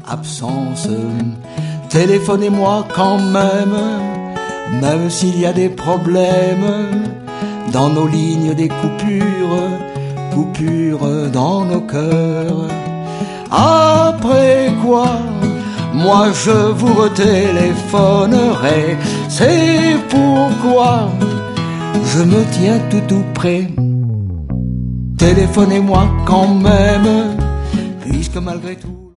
absence. Téléphonez-moi quand même, même s'il y a des problèmes. Dans nos lignes des coupures, coupures dans nos cœurs. Après quoi, moi je vous retéléphonerai. C'est pourquoi je me tiens tout près. Téléphonez-moi quand même, puisque malgré tout